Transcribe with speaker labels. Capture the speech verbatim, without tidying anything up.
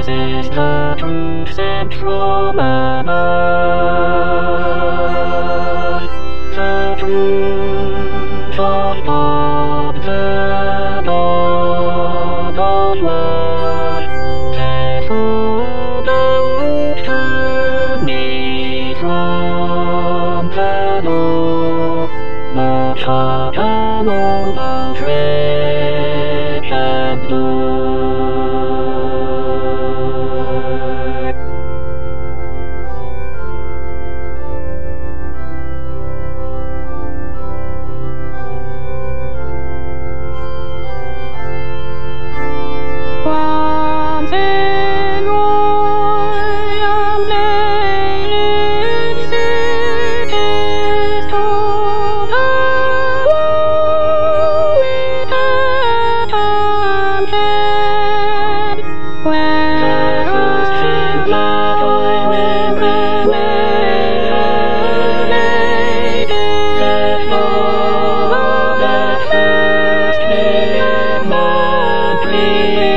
Speaker 1: This is the truth sent from above. The truth of God, the dawn of love. Therefore don't turn me from the law, but talk alone about red and blue.
Speaker 2: Once in royal ladies' cities told the glory that I'm dead, where
Speaker 1: First in love I will remain a lady, that love at first me and my dream.